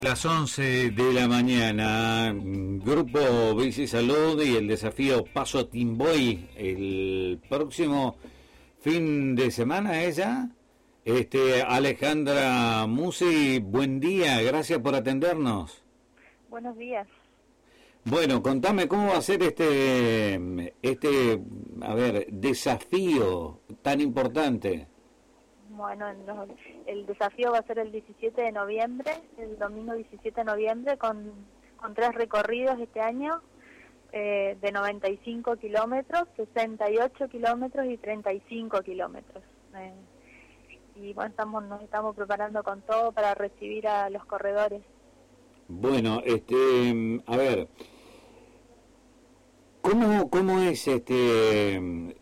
Las 11 de la mañana, Grupo Bici Salud y el desafío Paso Timboy, el próximo fin de semana, ella. Alejandra Musi, buen día, gracias por atendernos. Buenos días. Bueno, contame cómo va a ser este desafío tan importante. Bueno, el desafío va a ser el 17 de noviembre, el domingo 17 de noviembre, con 3 recorridos este año, de 95 kilómetros, 68 kilómetros y 35 kilómetros. Y bueno, nos estamos preparando con todo para recibir a los corredores. Bueno, ¿Cómo es este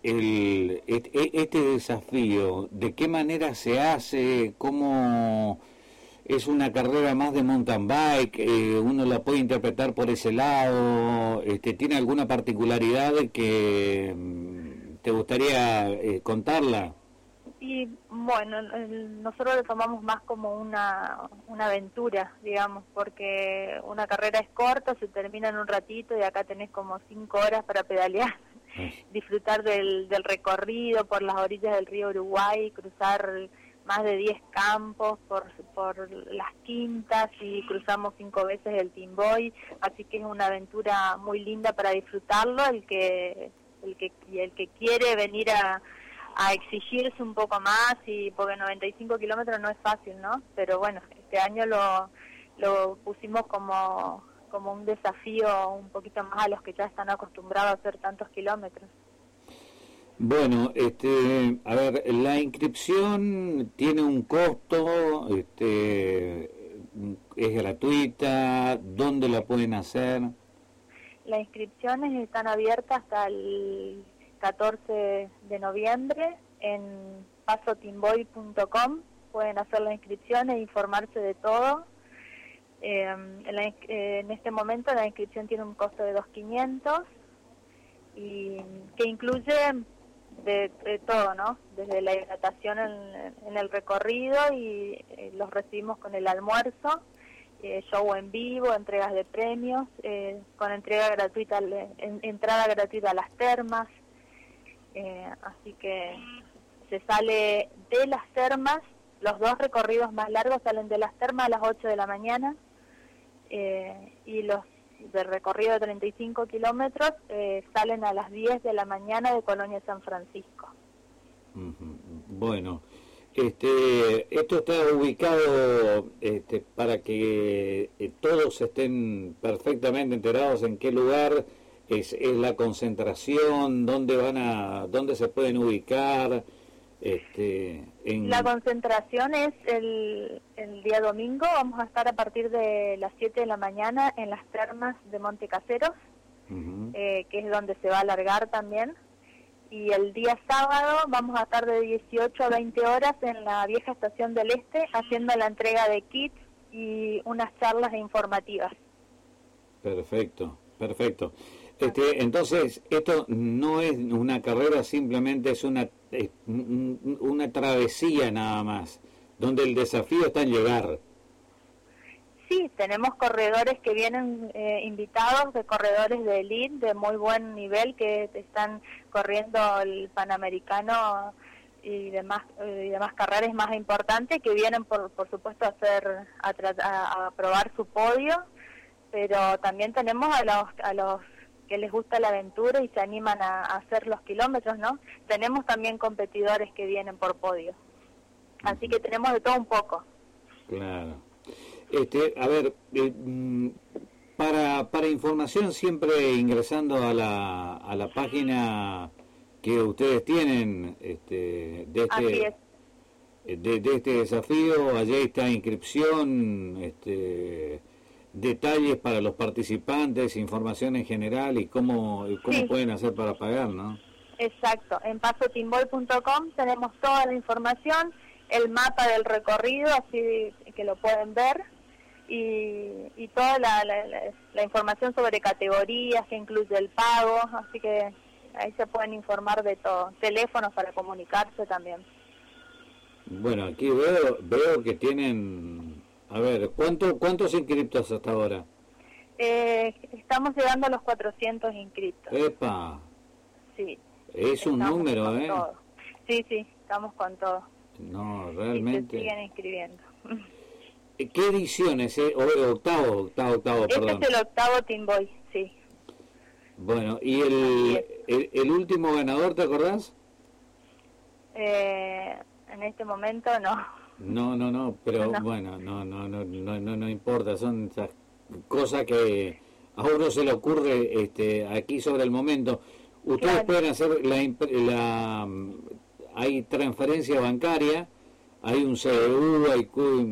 desafío? ¿De qué manera se hace? ¿Cómo es una carrera más de mountain bike? ¿Uno la puede interpretar por ese lado? ¿Tiene alguna particularidad que te gustaría contarla? Y bueno, nosotros lo tomamos más como una aventura, digamos, porque una carrera es corta, se termina en un ratito y acá tenés como 5 horas para pedalear, disfrutar del recorrido por las orillas del río Uruguay, cruzar más de 10 campos por las quintas y cruzamos 5 veces el Timboy, así que es una aventura muy linda para disfrutarlo, el que quiere venir a exigirse un poco más, y porque 95 kilómetros no es fácil, ¿no? Pero bueno, este año lo pusimos como un desafío un poquito más a los que ya están acostumbrados a hacer tantos kilómetros. Bueno, la inscripción tiene un costo, es gratuita, ¿dónde la pueden hacer? Las inscripciones están abiertas hasta el 14 de noviembre en pasotimboy.com. Pueden hacer la inscripción e informarse de todo. En este momento la inscripción tiene un costo de 2.500 y que incluye de todo, ¿no? Desde la hidratación en el recorrido y los recibimos con el almuerzo, show en vivo, entregas de premios, con entrada gratuita a las termas. Así que se sale de las termas, los 2 recorridos más largos salen de las termas a las 8 de la mañana, y los de recorrido de 35 kilómetros salen a las 10 de la mañana de Colonia San Francisco. Bueno, esto está ubicado para que todos estén perfectamente enterados en qué lugar es la concentración, dónde se pueden ubicar. La concentración es el día domingo. Vamos a estar a partir de las 7 de la mañana en las termas de Monte Caseros, que es donde se va a alargar también. Y el día sábado vamos a estar de 18 a 20 horas en la vieja estación del Este haciendo la entrega de kits y unas charlas informativas. Perfecto. Entonces, esto no es una carrera, simplemente es una travesía nada más, donde el desafío está en llegar. Sí, tenemos corredores que vienen invitados, de corredores de elite, de muy buen nivel, que están corriendo el Panamericano y demás carreras más importantes, que vienen por supuesto a probar su podio, pero también tenemos a los que les gusta la aventura y se animan a hacer los kilómetros, ¿no? Tenemos también competidores que vienen por podio. Así que tenemos de todo un poco. Claro. Para información, siempre ingresando a la página que ustedes tienen de este desafío, allí está inscripción, detalles para los participantes, información en general y cómo sí, pueden hacer para pagar, ¿no? Exacto, en pasotimboy.com tenemos toda la información, el mapa del recorrido, así que lo pueden ver, y toda la información sobre categorías que incluye el pago, así que ahí se pueden informar de todo. Teléfonos para comunicarse también. Bueno, aquí veo que tienen A ver, ¿cuántos inscriptos hasta ahora? Estamos llegando a los 400 inscriptos. ¡Epa! Sí. Es un número, con todo. Sí, estamos con todo. No, realmente. Y se siguen inscribiendo. ¿Qué ediciones? Octavo, Este perdón. es el octavo Team Boy, sí. Bueno, ¿y el último ganador, te acordás? En este momento no. No, pero no. Bueno, no importa, son esas cosas que a uno se le ocurre aquí sobre el momento. Ustedes pueden hacer hay transferencia bancaria, hay un CBU, hay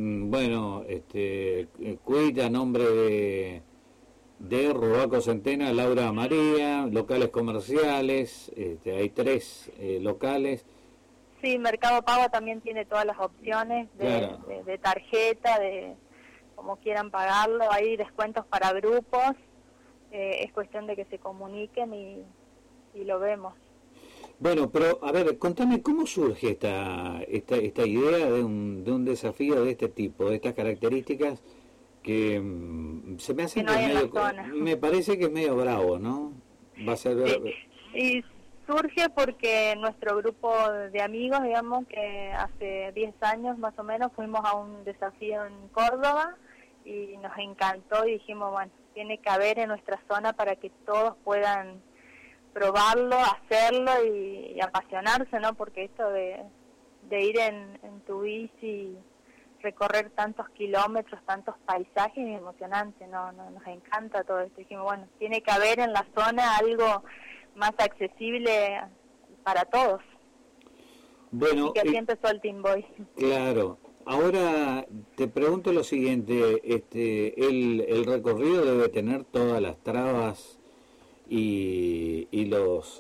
quit a nombre de Rubaco Centena, Laura María, locales comerciales, hay 3 locales. Sí, Mercado Pago también tiene todas las opciones de tarjeta, de como quieran pagarlo, hay descuentos para grupos, es cuestión de que se comuniquen y lo vemos. Bueno, pero a ver, contame cómo surge esta idea de un desafío de este tipo, de estas características que se me hace me parece que es medio bravo, ¿no? Va a ser y surge porque nuestro grupo de amigos, digamos, que hace 10 años más o menos fuimos a un desafío en Córdoba y nos encantó y dijimos, bueno, tiene que haber en nuestra zona para que todos puedan probarlo, hacerlo y apasionarse, ¿no? Porque esto de ir en tu bici, recorrer tantos kilómetros, tantos paisajes es emocionante, ¿no? Nos encanta todo esto. Dijimos, bueno, tiene que haber en la zona algo más accesible para todos. Bueno, y que así empezó el Team Boy. Claro. Ahora te pregunto lo siguiente, el recorrido debe tener todas las trabas y los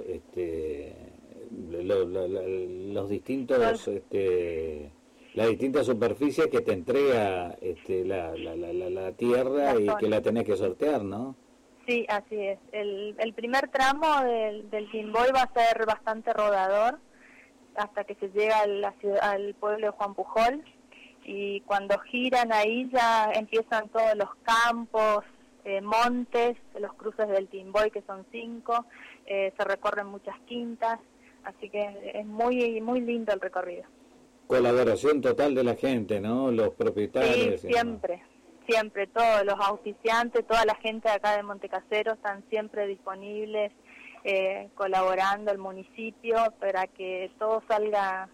distintos las distintas superficies que te entrega la tierra y que la tenés que sortear, ¿no? Sí, así es. El primer tramo del Team Boy va a ser bastante rodador hasta que se llega al pueblo de Juan Pujol, y cuando giran ahí ya empiezan todos los campos, montes, los cruces del Team Boy, que son 5, se recorren muchas quintas, así que es muy lindo el recorrido. Colaboración total de la gente, ¿no? Los propietarios. Sí, siempre, todos los auspiciantes, toda la gente de acá de Montecasero están siempre disponibles, colaborando el municipio para que todo salga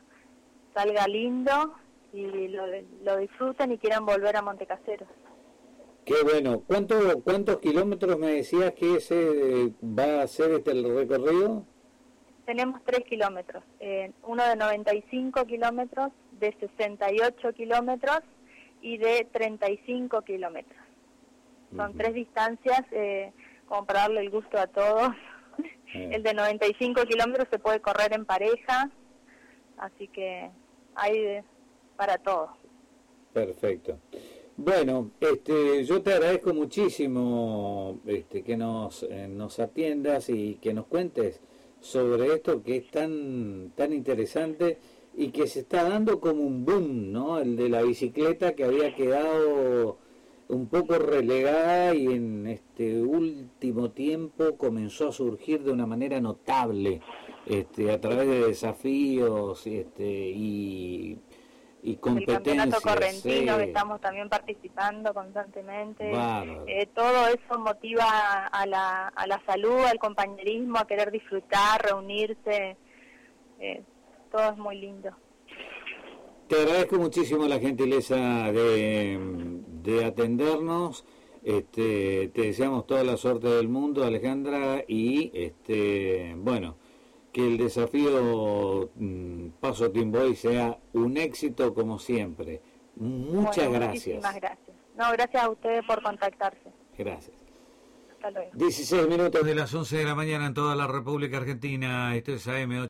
lindo y lo disfruten y quieran volver a Montecasero. Qué bueno. ¿Cuántos kilómetros me decías que ese va a ser el recorrido? Tenemos 3 kilómetros, uno de 95 kilómetros, de 68 kilómetros y de 35 kilómetros. Son 3 distancias, como para darle el gusto a todos. El de 95 kilómetros se puede correr en pareja, así que hay para todos. Perfecto. Bueno, yo te agradezco muchísimo que nos atiendas y que nos cuentes sobre esto que es tan interesante y que se está dando como un boom, ¿no? El de la bicicleta, que había quedado un poco relegada y en este último tiempo comenzó a surgir de una manera notable, a través de desafíos y competencias. El campeonato correntino, que estamos también participando constantemente. Todo eso motiva a la salud, al compañerismo, a querer disfrutar, reunirse. Todo es muy lindo. Te agradezco muchísimo la gentileza de atendernos. Te deseamos toda la suerte del mundo, Alejandra, y bueno, que el desafío Paso Team Boy sea un éxito como siempre. Muchas gracias. Muchísimas gracias. No, gracias a ustedes por contactarse. Gracias. Hasta luego. 16 minutos de las 11 de la mañana en toda la República Argentina. Esto es AM8.